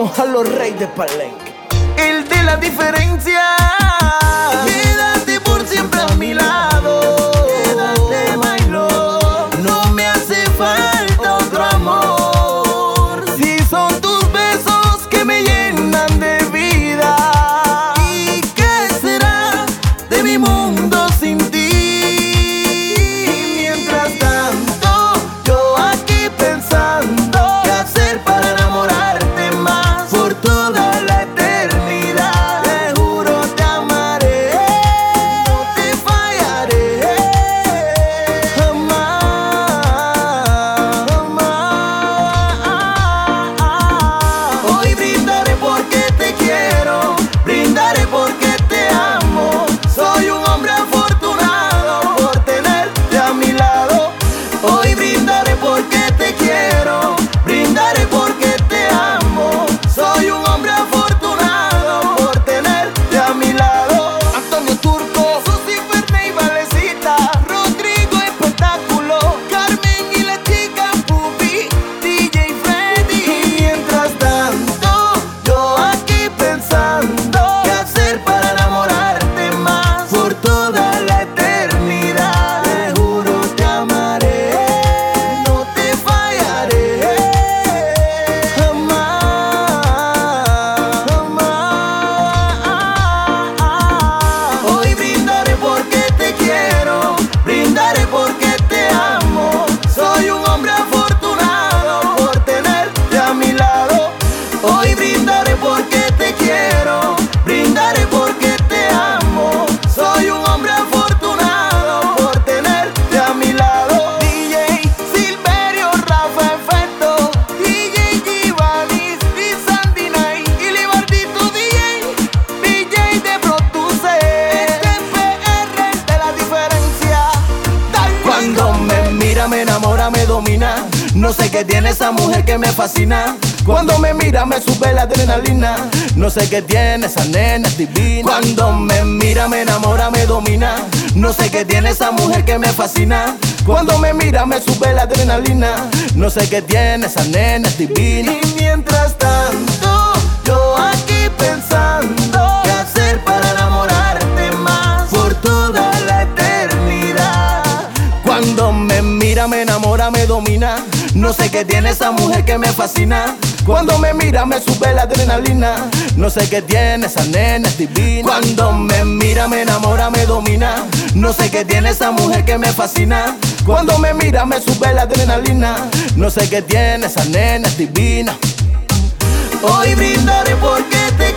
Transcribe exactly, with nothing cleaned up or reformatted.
Vamos a los reyes de Palenque. El de la diferencia. Quédate por siempre a mi lado. Quédate, my love. No me hace falta otro amor. Si son tus besos que me llenan de vida. ¿Y qué será de mi mundo sin ti? Me enamora, me domina. No sé qué tiene esa mujer que me fascina. Cuando me mira me sube la adrenalina. No sé qué tiene esa nena, es divina. Cuando me mira me enamora, me domina. No sé qué tiene esa mujer que me fascina. Cuando me mira me sube la adrenalina. No sé qué tiene esa nena, es divina. Y mientras tanto yo aquí pensando qué hacer para enamorarte más por toda la eternidad. Cuando me mira me enamora, me domina. No sé qué tiene esa mujer que me fascina. Cuando me mira me sube la adrenalina. No sé qué tiene esa nena, es divina. Cuando me mira me enamora, me domina. No sé qué tiene esa mujer que me fascina. Cuando me mira me sube la adrenalina. No sé qué tiene esa nena, es divina. Hoy brindaré porque te